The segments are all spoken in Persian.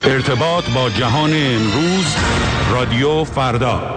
ارتباط با جهان امروز، رادیو فردا.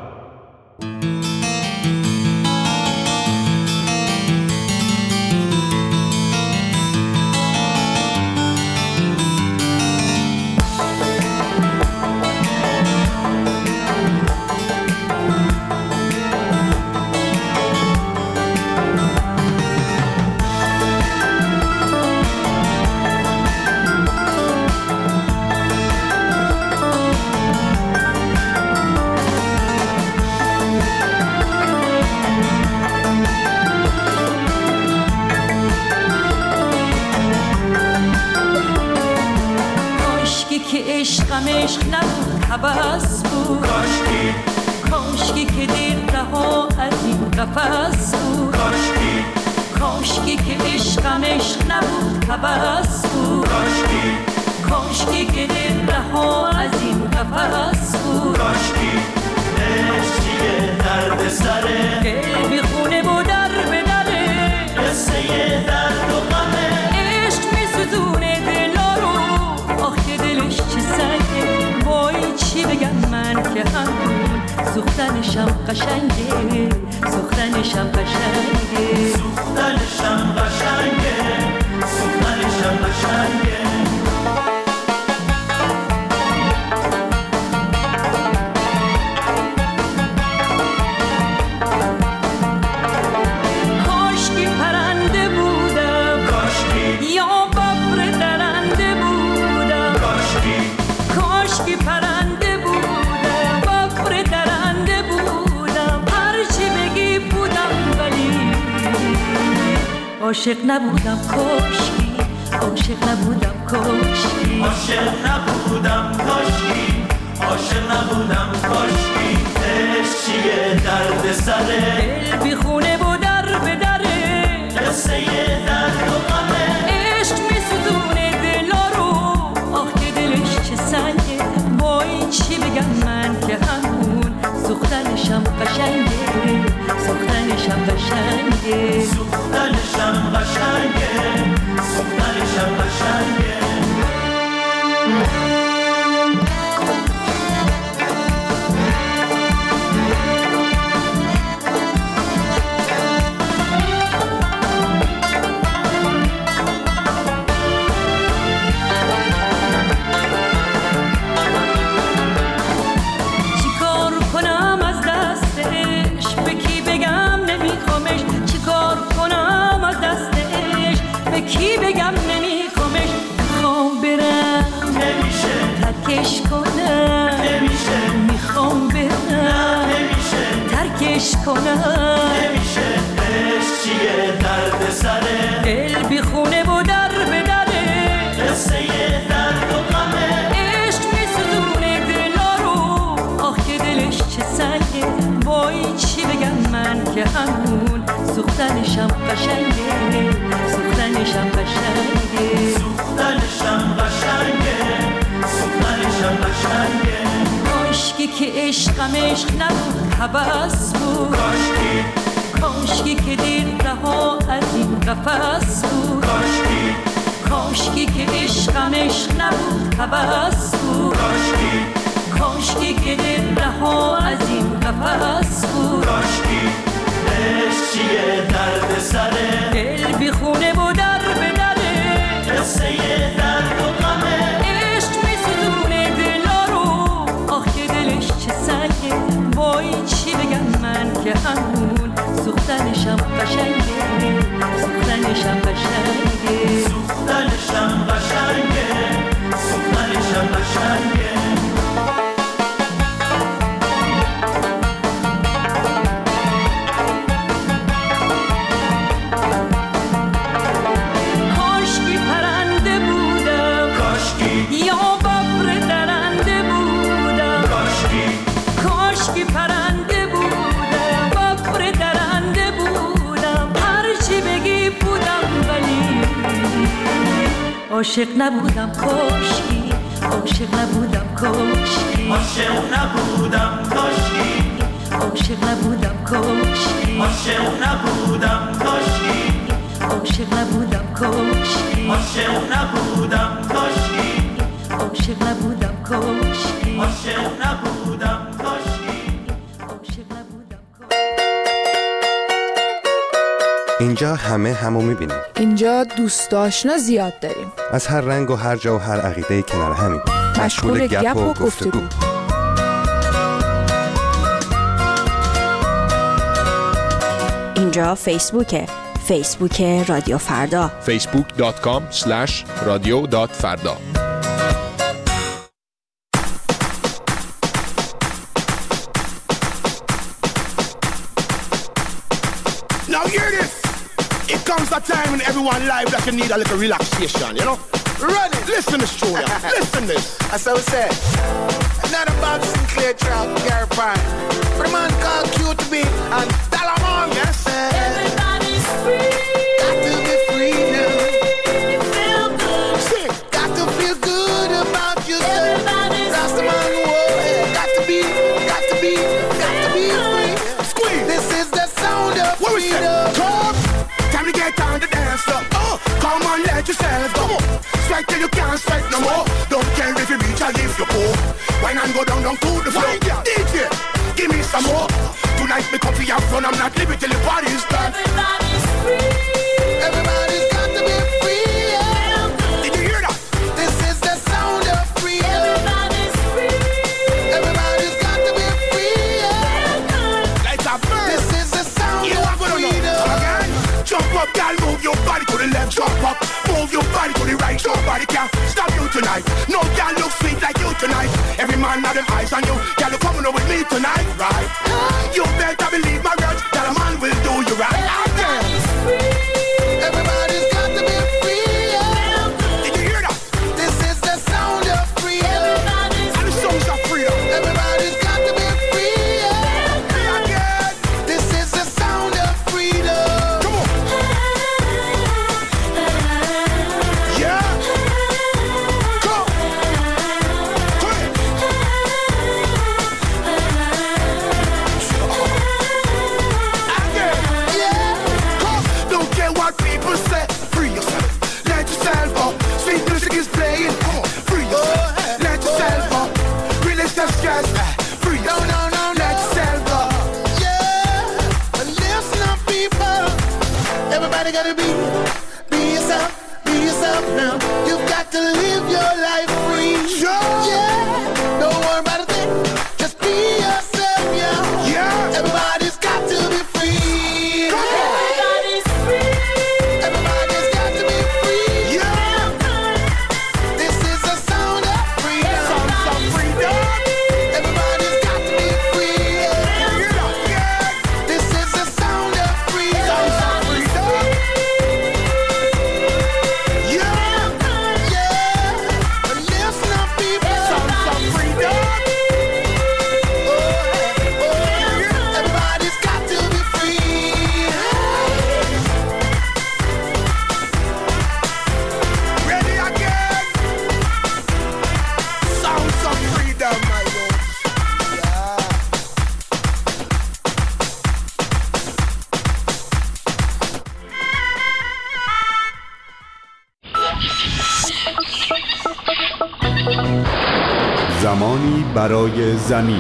عشق نبود هوس بود، کاشکی که دیر رها از این قفس بود، کاشکی که عشقم عشق نبود هوس بود، کاشکی که دیر رها از این قفس بود، عشق چیه درد سره، دل بی خونه و در به دره، قصه درد و غمه، عشق می سوزونه دلا رو، آخ که دلش چه سنگه، وای چی بگم من که همون سوختنشم قشنگه، سوختنشم قشنگه، سوختنشم قشنگه، سوختنشم قشنگه. عاشق نبودم کاشکی، عاشق نبودم کاشکی، عاشق نبودم کاشکی، عاشق نبودم کاشکی، عشق چیه درد سره، دل بی خونه و در به دره، قصه درد و غمه، عشق می سوزونه دلا رو، آخ که دلش چه سنگه، وای چی بگم من که همون سوختنشم قشنگه، سوختنشم قشنگه، سوختنشم قشنگه، سوختنشم قشنگه. چیکار کنم از دستش، به کی بگم نمیخوامش، چیکار کنم از دستش، به کی بگم نمیخوامش، میخوام برم نمیشه ترکش کنم، نمیشه میخوام برم نمیشه ترکش کنم، نمیشه، عشق چیه درد سره، دل بی خونه و در به دره، قصه درد و غمه، عشق می سوزونه دلا رو، آخ که دلش چه سنگه، وای چی بگم من که همون سوختنشم قشنگه، سوختنشم قشنگه، سوختنشم قشنگه، سوختنشم قشنگه. کاشکی که عشقم عشق نبود هوس بود، کاشکی کاشکی که دیر رها از این قفس بود، کاشکی که عشقم عشق نبود هوس بود، کاشکی که دیر رها از این قفس بود، عشق چیه درد سره، دل بی خونه و در به دره، قصه درد و غمه، عشق می سوزونه دلا رو، آخ که دلش چه سنگه، وای چی بگم من که همون سوختنشم قشنگه، سوختنشم قشنگه، سوختنشم قشنگه، سوختنشم قشنگه. کاشکی پرنده بودم، کاشکی یا ببر درنده بودم، کاشکی پرنده بودم، ببر درنده بودم، هرچی بگی بودم ولی عاشق نبودم کاشکی، عاشق نبودم کاشکی، عاشق نبودم کاشکی، عاشق نبودم کاشکی، عاشق نبودم کاشکی، عاشق نبودم کاشکی، عاشق نبودم کاشکی، عاشق نبودم همه همو میبینیم. اینجا دوست آشنا زیاد داریم. از هر رنگ و هر جا و هر عقیده کنار همین. مشغول گپ و گفتگو. اینجا فیسبوکه. فیسبوک رادیو فردا. facebook.com/radio.farda. Now hear this. It comes a time in everyone's life that you need a little relaxation, you know? Run it. Listen to show ya. Listen this. That's how it said. Another Bob Sinclair track, Gary Pine. For the man called QTB and Talamon. Yes, sir. Everybody's free. Got to be free now. You feel good. Sing. Got to feel good about yourself. Everybody's Rastaman, whoa, yeah. Got to be free. Squeeze. This is the sound of freedom. Come. Time to get on the dance floor. Come on, let yourself go. Strike till you can't strike no more. Don't care if you reach or if you go. Wine and go down to the floor. DJ, give me some more. Tonight me come for your fun. I'm not living till the party's done. Everybody's free. Everybody's got to be free. Yeah. Did you hear that? This is the sound of freedom. Everybody's free. Everybody's got to be free. Yeah. Like a bird. This is the sound of freedom. Again. Jump up, girl, move your body to the left. Jump up, move your body to the right. Nobody can stop you tonight. No girl look sweet like you tonight. Every man have them eyes on you. Girl, you coming up with me tonight, right? You better believe my words. That a man will do you right. Everybody's free. Everybody's got to be free. Yeah. Did you hear that? This is the sound of freedom. And the songs of freedom. Everybody's got to be free. Yeah. Again. This is the sound of freedom. Come on. Yeah. Come. Come in. Again. Yeah. Come. Don't care what people say. Free yourself. Let yourself up. Sweet music is playing. Free yourself. Let yourself up. Release the stress. Free yourself. No. Let yourself up. Yeah. And listen up, people. Everybody gotta be yourself. Be yourself now. You've got to live your life free. Yeah. Don't worry about a thing. Just be yourself, yeah. Everybody's got to be free. Everybody's free. Everybody's got to be free. Yeah. This is the sound of freedom. Sound of freedom. Everybody's got to be free. Yeah. This is the sound of freedom. Sound of freedom. Yeah. But listen up, people. Sound of freedom. Everybody's got to be free. Ready again. Sounds of freedom, my lord. Yeah. زمانی برای زمین.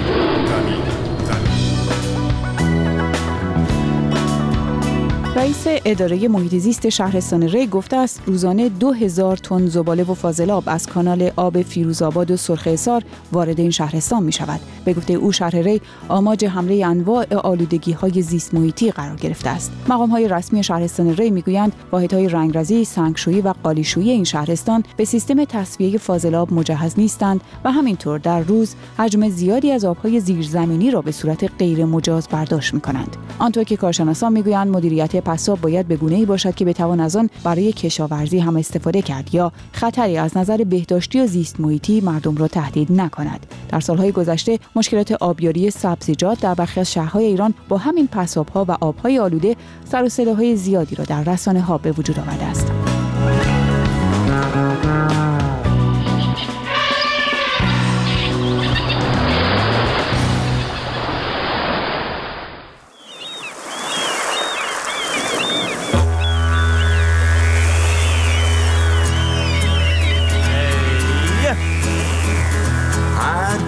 رئیس اداره محیط زیست شهرستان ری گفته است روزانه 2000 تن زباله و فاضلاب از کانال آب فیروزآباد و سرخ وارد این شهرستان می شود. به گفته او شهر ری آماج حمله انواع آلودگی‌های زیست محیطی قرار گرفته است. مقام‌های رسمی شهرستان ری می‌گویند واحدهای رنگرزی، سنگشویی و قالیشویی این شهرستان به سیستم تصفیه فاضلاب مجهز نیستند و همینطور در روز حجم زیادی از آب‌های زیرزمینی را به صورت غیر مجاز برداشت می‌کنند. آنطور که کارشناسان می‌گویند مدیریت پساب باید به گونه‌ای باشد که بتوان از آن برای کشاورزی هم استفاده کرد یا خطری از نظر بهداشتی و زیست محیطی مردم را تهدید نکند. در سالهای گذشته مشکلات آبیاری سبزیجات در برخی از شهرهای ایران با همین پساب‌ها و آب‌های آلوده سر و صداهای زیادی را در رسانه‌ها به وجود آورده است.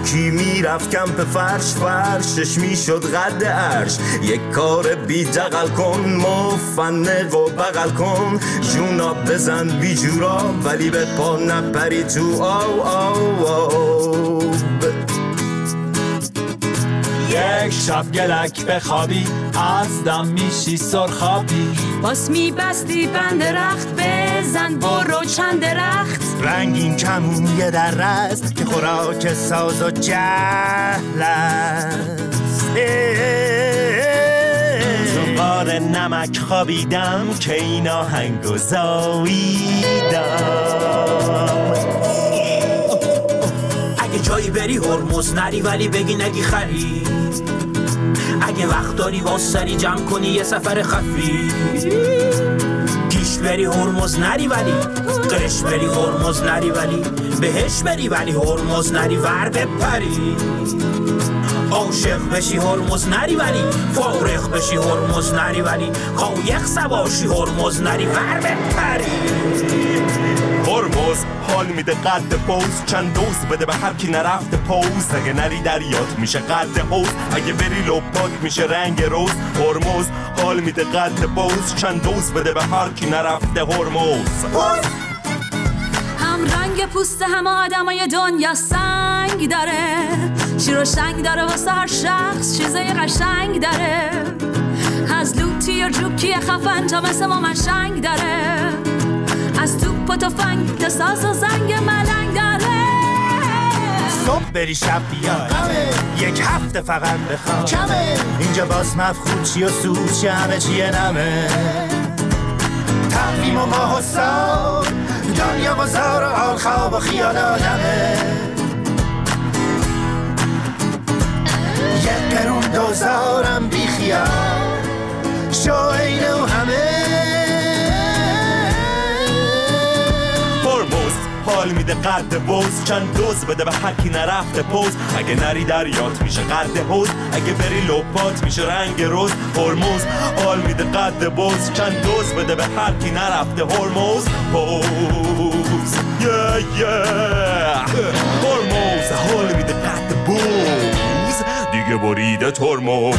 یکی میرفت کمپ فرشش میشد قد عرش. یک کار بی دقل کن، مفنق و بغل کن، جونا بزن بی جورا ولی به پا نپری تو آب. یک شب گلک بخوابی از دم میشی سرخابی. باز میبستی بند رخت، بزن برو چند درخت. رنگین کمونیه در رست که خوراک ساز و جهل است. تو غار نمک خوابیدم که این آهنگو زاییدم. اگه جایی بری هرمز نری ولی بگی نگی خری. اگه وقت داری واسری جمع کنی یه سفر خفی. گیش بری هرمز نری ولی قرش بری هرمز نری ولی بهش بری ولی هرمز نری ور بپری. عاشق بشی هرمز نری ولی فارغ بشی هرمز نری ولی قایق سواشی هرمز نری ور بپری. هرمز حال میده قد پوز، چند دوز بده به هر کی نرفته پوز. اگه نری دریات میشه قد حوز، اگه بری لپات میشه رنگ روز. هرمز حال میده قد پوز، چند دوز بده به هر کی نرفته هرمز. هم رنگ پوست همه آدمای دنیا سنگ داره، شیر و شنگ داره واسه هر شخص چیزای قشنگ داره. از لوتی و جوکی خفن تا مثل ما منشنگ داره، از توپ و تفنگ تا ساز و زنگ ملنگ داره. صبح بری شب بیای یک هفته فقط بخواب کمه. اینجا باز مفخود چی و سود چی همه چیه نمه. تقویم و ماه و سال دنیا بازار و حال خواب و خیال آدمه. یک قرون دوزارم بی خیال شو اینه و همه. هرمز حال میده قد بوز، چند دوز بده به هر کی نرفته پوز. اگه نری دریات میشه قد حوز، اگه بری لپات میشه رنگ روز. هرمز حال میده قد بوز، چند دوز بده به هر کی نرفته هرمز پوز. هرمز حال میده قد بوز، دیگه بریده ترمز.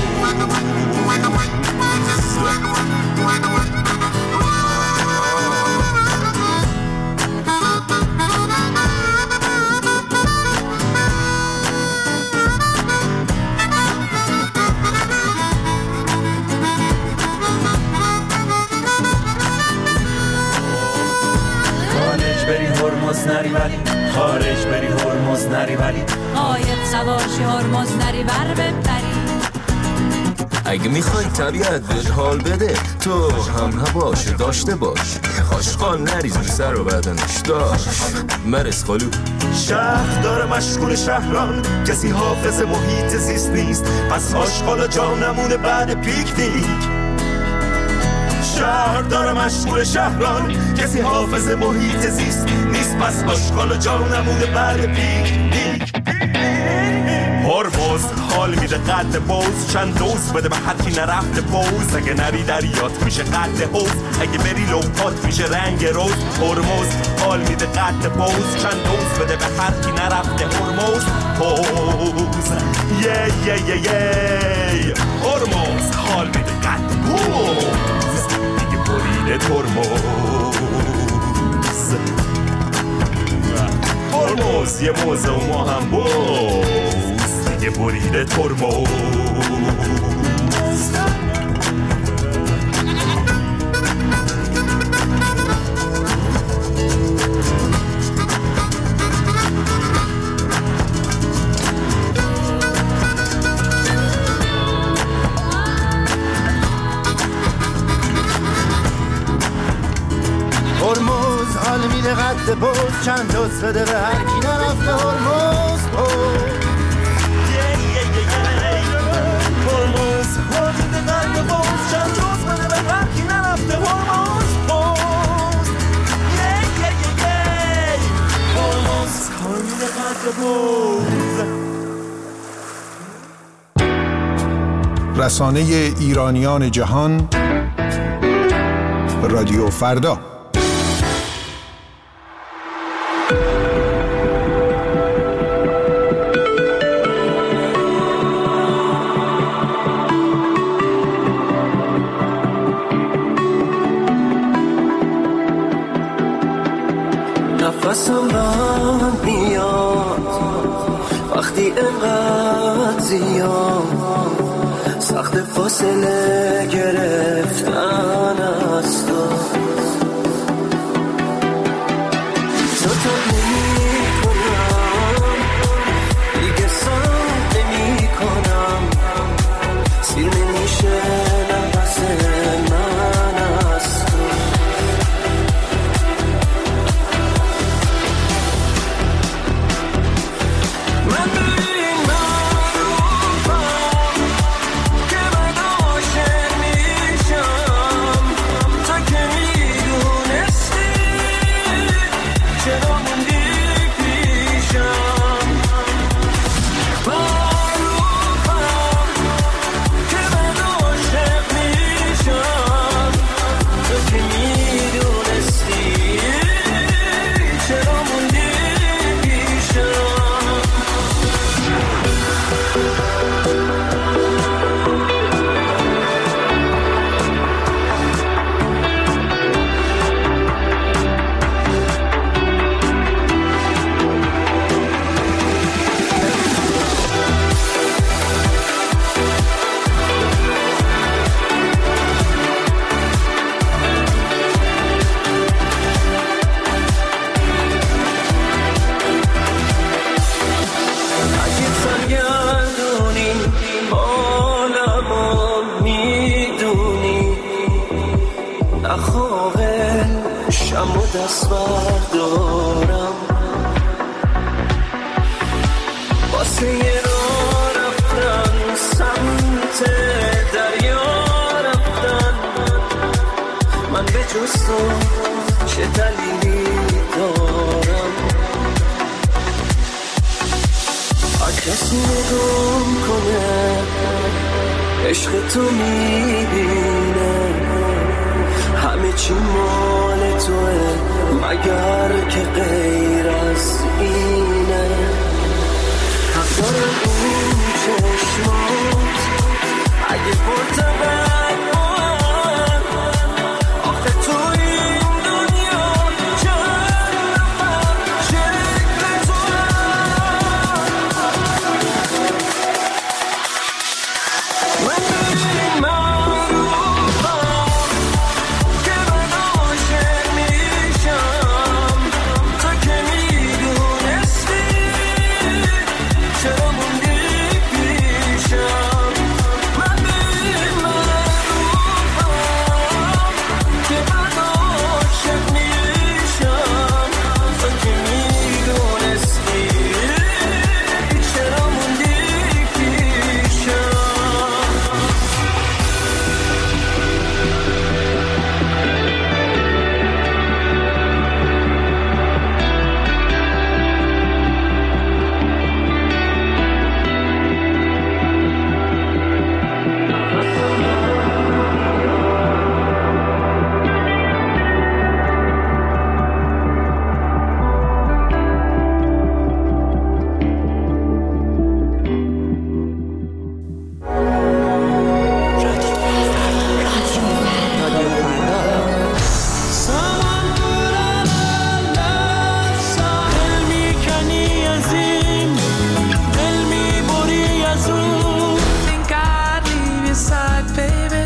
نری ولی خارج بری هرمز نری ولی قایق سواشی هرمز نری ور بپری. اگه میخوای طبیعت بهت حال بده تو هم هواش داشته باش. آشغال نریز رو سر و بدنش داشت مرس خالو. شهر داره مشغول شهران، کسی حافظ محیط زیست نیست، پس آشغال جا نمونه بعد پیکنیک. شهر داره مشغول شهران، کسی حافظ محیط زیست نیست، پس آشغال جا نمونه بعد پیکنیک. هرمز حال میده قد بوز، چند دوز بده به هر کی نرفته پوز. اگه نری دریات میشه قد حوز، اگه بری لپات میشه رنگ روز. هرمز حال میده قد بوز، چند دوز بده به هر کی نرفته هرمز پوز. هرمز حال میده قد بوز، دیگه بریده ترمز. هرمز یه موزه و ما هم بوز، دیگه بریده ترمز. هرمز حال میده قد بوز، چند دوز بده به هر کی نرفته هرمز پوز. هرمز حال میده قد بوز، چند دوز بده به هر کی نرفته هرمز پوز. هرمز حال میده قد بوز. رسانه ایرانیان جهان رادیو فردا. من میاد وقتی اینقدر زیاد سخت فاصله گرفتن از تو زودت نمی کنم دیگه سخت نمی کنم سیر نمیشه نفس من از تو من ببین معروفم که من عاشق میشم تو که میدونستی چرا موندی پیشم معروفم که من عاشق میشم تو که میدونستی چرا موندی پیشم اگه سرگردونی حالمو میدونی نخواهه شم و دست بردارم واسه یه راه رفتن سمت دریا رفتن من به جز تو چه دلیلی دارم کسی نگم کنه عشق تو میبینه همه چی مال توه مگر که غیر از اینه حق دارم اون چشمات اگه پرتبت من آخه تو این دنیا چند نفر شکل تو من ببین معروفم که من عاشق میشم تو که میدونستی چرا موندی پیشم من ببین معروفم که من عاشق میشم تو که میدونستی چرا موندی پیشم ساحل میکنی از این دل میبری از اون Think I'd leave your side, baby.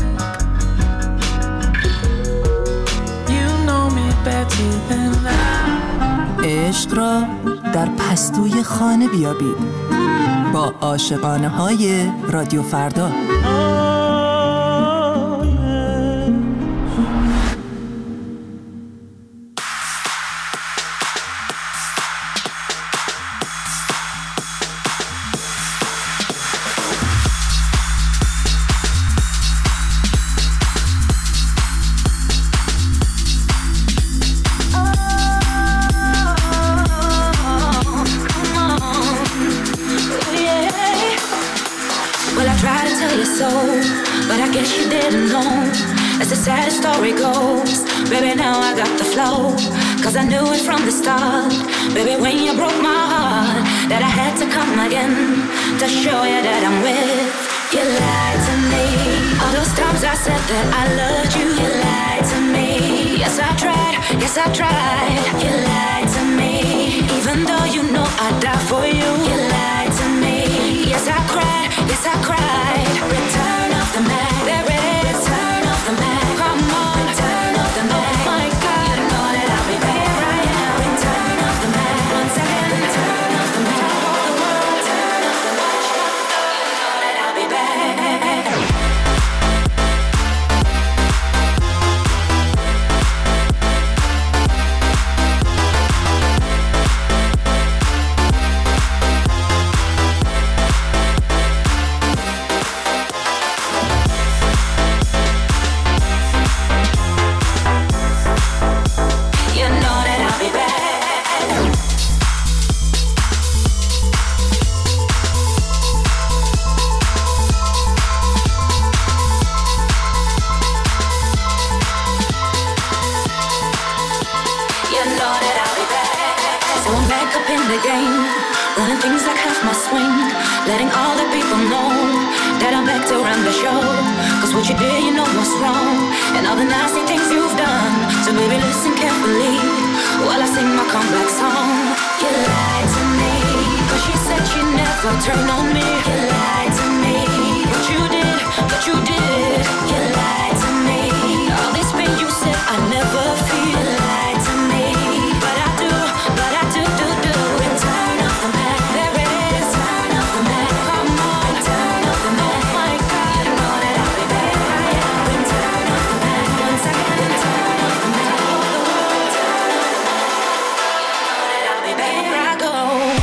You know me better than that. عشق را در پستوی خانه بیابید با عاشقانه های رادیو فردا. Well, I tried to tell you so, but I guess you didn't know. As the sad story goes, baby, now I got the flow. Cause I knew it from the start, baby, when you broke my heart, that I had to come again to show you that I'm with. You lied to me. All those times I said that I loved you, you lied to me. Yes, I tried, you lied to me. So I'm back up in the game, running things like half my swing, letting all the people know that I'm back to run the show. Cause what you did, you know what's wrong, and all the nasty things you've done. So baby, listen carefully while I sing my comeback song. You lied to me, cause she said she'd never turn on me. You lied to me, but you did, you lied to me. All this pain you said I never feel. You lied to me, but I do. Return of the Mac, there it is. Return of the Mac, come on. Return of the Mac, my God, you know that I'll be back. Return of the Mac, once again. Return of the Mac, all the world. Return of the Mac, you know that I'll be back. Here I go.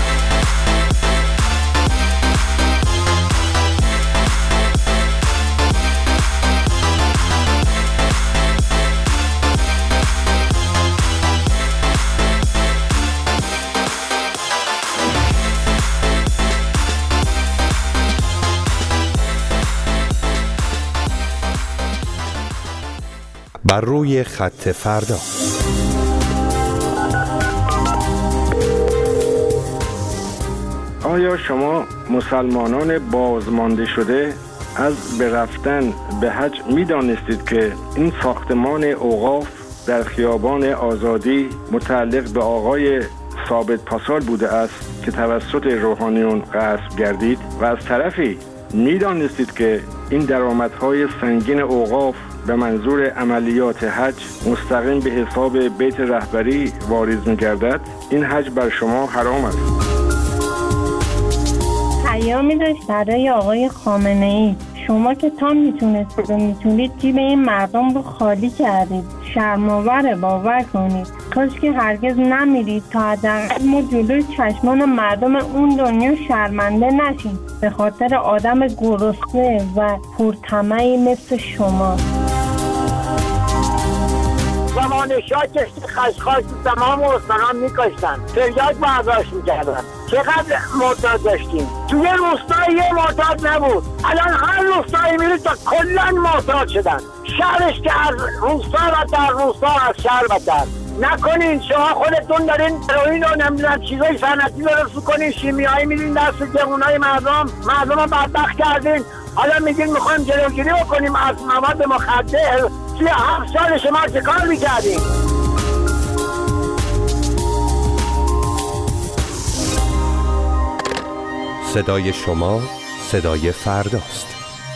بر روی خط فردا. آیا شما مسلمانان بازمانده شده از به رفتن به حج می دانستید که این ساختمان اوقاف در خیابان آزادی متعلق به آقای ثابت پاسال بوده است که توسط روحانیون غصب گردید؟ و از طرفی می دانستید که این درآمدهای سنگین اوقاف به منظور عملیات حج مستقیم به حساب بیت رهبری واریز می‌گردد؟ این حج بر شما حرام است. پیامی داشت برای آقای خامنه‌ای. شما که تا میتونستید و میتونید جیب این مردم رو خالی کردید. شرم‌آوره، باور کنید. کاش که هرگز نمیرید تا حداقل ما جلوی چشمان مردم اون دنیا شرمنده نشیم به خاطر آدم گرسنه و پرطمعی مثل شما. زمان شاه کشتی خشخاش تمام استانان میکشتن، فریاد برداشت میکردن. چقدر معتاد داشتیم؟ توی روستایی یه معتاد نبود، الان هر روستایی میری تا کلن معتاد شدن. شهرش که از روستا و در روستا از شهر بدتر. نکنین شما خودتون دارین هروئین و نمیدونم چیزای صنعتی درست میکنین، شیمیایی میدین دست جوونای مردم رو بدبخت کردین. حالا میگین میخوایم جلوگیری بکنیم از مواد مخدر. 37 سال شما چه کار میکردین؟ صدای شما صدای فرداست.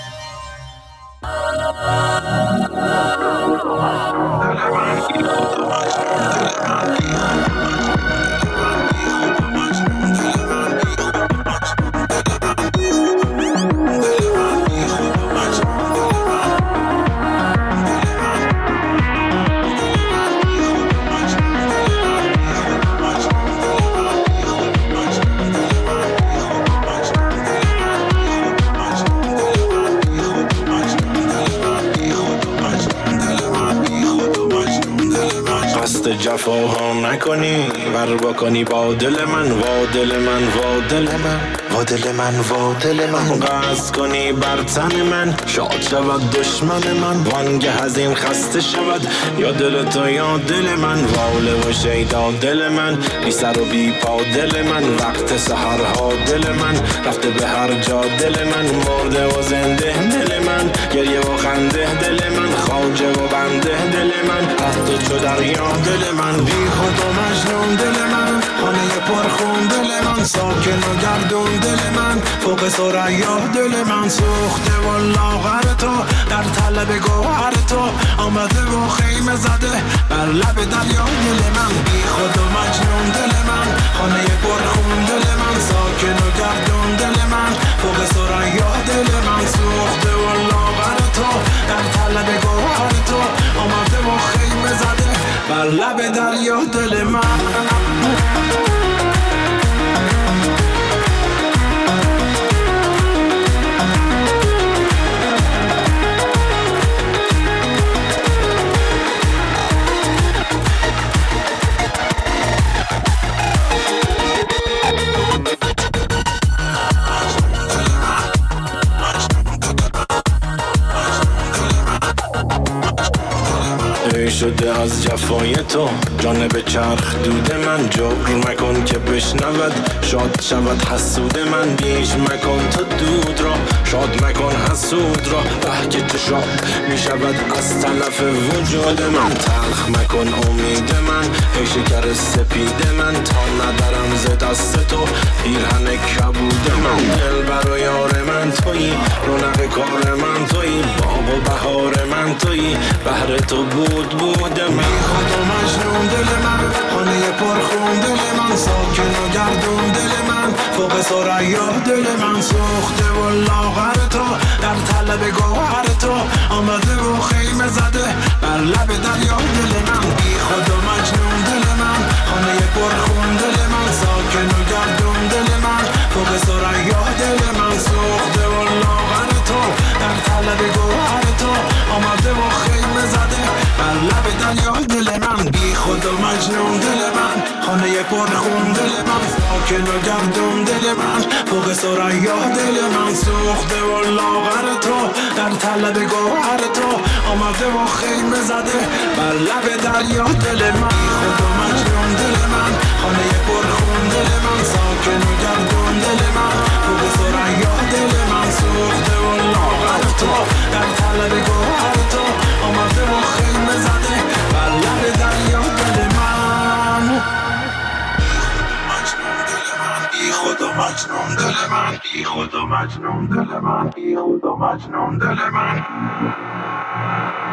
جفاها نکنی ور بکنی با دل من، وا دل من، وا دل من، وا دل من، وا دل من، قصد کنی بر تن من، شاد شود دشمن من، وانگه از این خسته شود یا دل تو یا دل من، واله و شیدا دل من، بی سر و بی پا دل من، وقت سحرها دل من، رفته به هر جا دل من، مرده و زنده دل من، گریه و خنده دل من، خواجه و بنده دل من، از تو چو دریا دل من، بی خود و مجنون دل من، خانه پرخون دل من، ساکن و گردون دل من، فوق ثریا دل من، سوخته و لاغر تو در طلب گوهر تو، آمده و خیمه زده بر لب دریا دل من، بی خود و مجنون دل من، خانه پرخون دل من، ساکن و گردون دل من، فوق ثریا دل من، سوخته و لاغر تو در طلب گوهر تو، آمده و خیمه زده بر لب دریا دل من. شده از جفای تو. جانب چرخ دود من جبر مکن که بشنود، شاد شود حسود من. بیش مکن تو دود را، شاد مکن حسود را. که تو شاد می شود از طرف وجود من. تلخ مکن امید من ای شکر سپید من، تا ندارم ز دست تو پیرهن کبود من. دل برای یار من تویی، رونق کار من تویی، باغ و بهار من تویی، بهر تو بود من. خود و مجنون دل من، خانه پرخون دل من، ساکن و گردون دل من، فوق ثریا دل من. سوخته و لاغر تو در طلب گوهر تو، آمده و خیمه زده بر لب دریا دل من. بی خود و مجنون دل من، خانه پرخون دل من، ساکن و گردون دل من، فوق ثریا دل من. سوخته و لاغر تو در طلب گوهر تو، آمده و خیمه زده بر لب دریا دل من. بی خود و مجنون دل من، خانه پرخون دل من، ساکن و گردون دل من، فوق ثریا دل من. سوخته و لاغر تو در طلب گوهر تو، آمده و خیمه زده بر لب دریا دل من. بی خود و مجنون دل من، خانه پرخون دل من، ساکن و گردون دل من، فوق ثریا دل من. سوخته و لاغر تو در طلب گوهر تو، آمده و خیمه زده بر لب دریا دل من. بی خود و مجنون دل من، بی خود و مجنون دل من، بی خود و مجنون دل من.